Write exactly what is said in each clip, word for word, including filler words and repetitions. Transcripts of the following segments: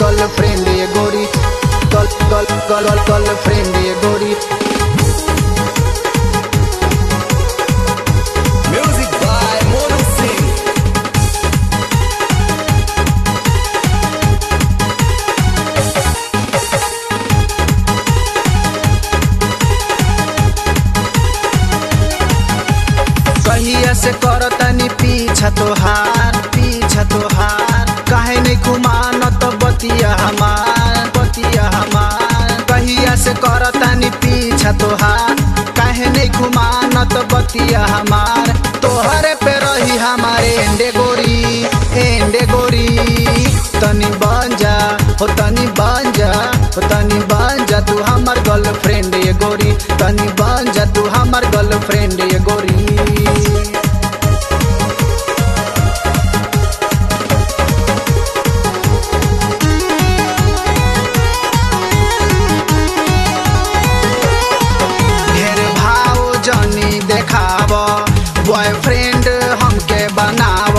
Girlfriend ये गोरी girl girl girl girlfriend ये गोरी। Music by Monu Singh. कहिया से करतनी पीछा तोहार पीछा तोहार काहे नहीं घुमान तो बतिया हमार बतिया हमार। कहिया से करतनी पीछा तोहार काहे नहीं घुमान तो बतिया हमार। तोहरे पे रही हमारे एंडे गोरी एंडे गोरी। तनी बन जा हो तनी बन जा हो तनी बन जा तू हमार गर्लफ्रेंड ये गोरी। तनी बन जा तू हमार गर्लफ्रेंड ये गोरी। जनी देखाव बॉयफ्रेंड हमके बनाव।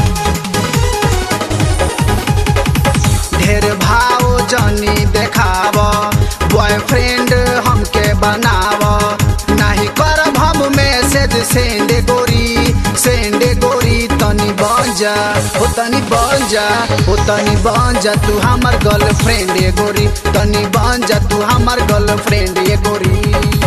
ढेर भाव जनी देखाव बॉयफ्रेंड हमके बनाव। नहीं करब हम मैसेज सेंड गोरी सेंड गोरी। तनी बन जा हो तनी बन जा हो तनी बन जा तू हमार गर्लफ्रेंड ये गोरी। तनी बन जा तू हमार गर्लफ्रेंड ये गोरी।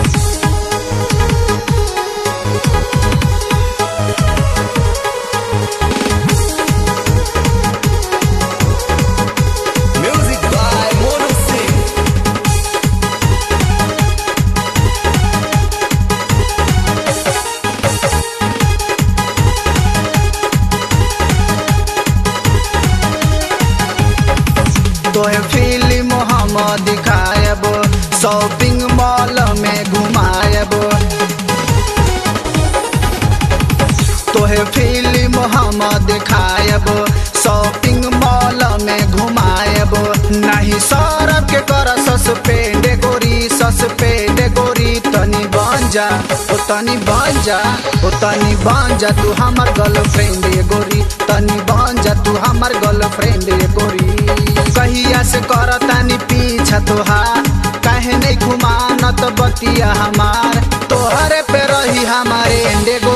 Music by Monu Singh. तोहे फिल्म हम दिखायब शॉपिंग मॉल में घुमायब। तोहे फिल्म हम दिखायब शॉपिंग मॉल में घुमायब। नहीं सौरभ के कर सस्पेंड गोरी सस्पेंड गोरी। तनी बन जा ओ तनी बन जा ओ तनी बन जा तू हमार गर्लफ्रेंड ये गोरी। तनी बन जा तू हमार गर्लफ्रेंड ये गोरी। कहिया से करतानी पीछा तोहार काहे नहीं घुमान तो बतिया हमार। तोहरे पे रही हमारे एंडे